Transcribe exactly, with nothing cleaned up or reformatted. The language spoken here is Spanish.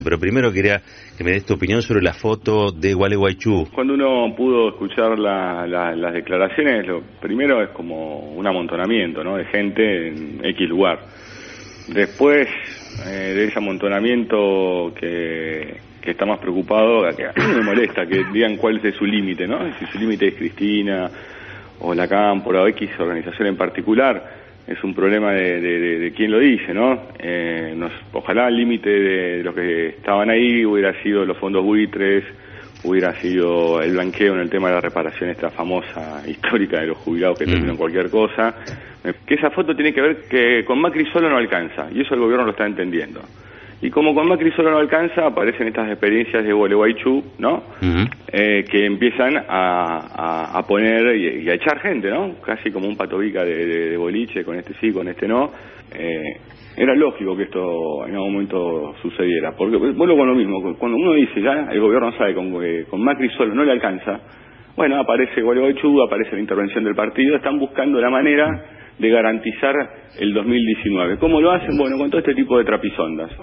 Pero primero quería que me des tu opinión sobre la foto de Gualeguaychú. Cuando uno pudo escuchar la, la, las declaraciones, lo primero es como un amontonamiento, ¿no?, de gente en X lugar. Después eh, de ese amontonamiento que, que está más preocupado, que a mí me molesta que digan cuál es su límite, ¿no? Si su límite es Cristina o la Cámpora o X organización en particular. Es un problema de, de, de, de quién lo dice, ¿no? Eh, nos, ojalá el límite de, de los que estaban ahí hubiera sido los fondos buitres, hubiera sido el blanqueo en el tema de la reparación esta famosa histórica de los jubilados que mm. terminan cualquier cosa. Que esa foto tiene que ver que con Macri solo no alcanza, y eso el gobierno lo está entendiendo. Y como con Macri solo no alcanza, aparecen estas experiencias de Gualeguaychú, ¿no? Uh-huh. eh, que empiezan a, a, a poner y, y a echar gente, ¿no? Casi como un patobica de, de, de boliche, con este sí, con este no. Eh, era lógico que esto en algún momento sucediera, porque vuelvo con lo mismo, cuando uno dice ya, el gobierno sabe que con, eh, con Macri solo no le alcanza, bueno, aparece Gualeguaychú, aparece la intervención del partido, están buscando la manera de garantizar el dos mil diecinueve. ¿Cómo lo hacen? Bueno, con todo este tipo de trapisondas.